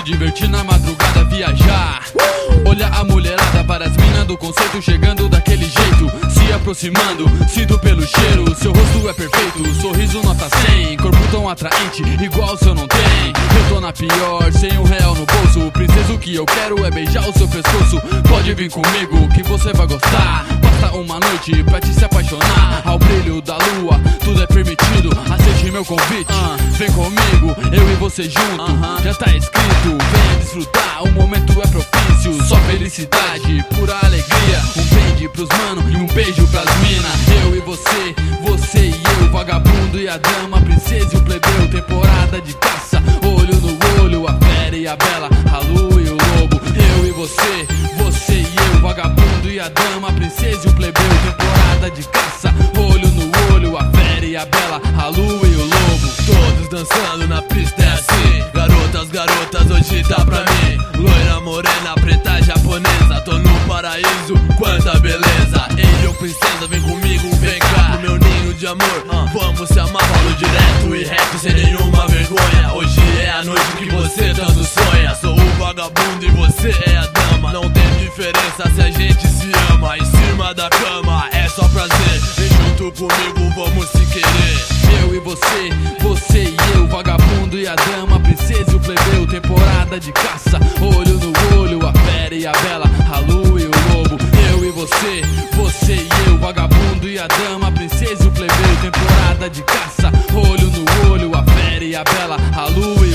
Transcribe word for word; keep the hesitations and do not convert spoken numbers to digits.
divertir na madrugada, viajar. Olha a mulherada, várias minas do conceito chegando daquele jeito, se aproximando, sinto pelo cheiro. Seu rosto é perfeito, sorriso nota cem, corpo tão atraente, igual seu não tem. Eu tô na pior, sem um real no bolso. Princesa, o que eu quero é beijar o seu pescoço. Pode vir comigo que você vai gostar. Basta uma noite pra te se apaixonar. Ao brilho da lua, tudo é permitido. Aceite meu convite, uh, vem comigo, eu e você junto. uh-huh. Já tá escrito, venha desfrutar, o momento é propício. Só felicidade, pura alegria. Um brinde pros mano e um beijo pras mina. Eu e você, você e eu, vagabundo e a dama, princesa e o plebeu. Temporada de caça, olho no olho, a fera e a bela, a lua e o lobo. Eu e você, você e eu, vagabundo e a dama, princesa e o plebeu. Temporada de caça, olho no olho, a fera e a bela, a lua e o lobo. Todos dançando na pista, é assim. Garotas, garotas, hoje tá pra mim. Loira, morena, preta, japonesa, tô no paraíso, quanta beleza. Ei, ô princesa, vem comigo, vem cá pro meu ninho de amor, uh, vamos se amar. Falo direto e reto, sem nenhuma vergonha. Hoje é a noite que você tanto sonha. Sou o vagabundo e você é a dama. Não tem diferença se a gente se ama. Em cima da cama é só prazer. Vem junto comigo, vamos se querer. Eu e você, você e eu, vagabundo e a dama, princesa e o plebeu. Temporada de caça, olho no olho, a fera e a bela, a lua e o lobo. Eu e você, você e eu, vagabundo e a dama, princesa e o plebeu. Temporada de caça, olho no olho, a fera e a bela, a lua e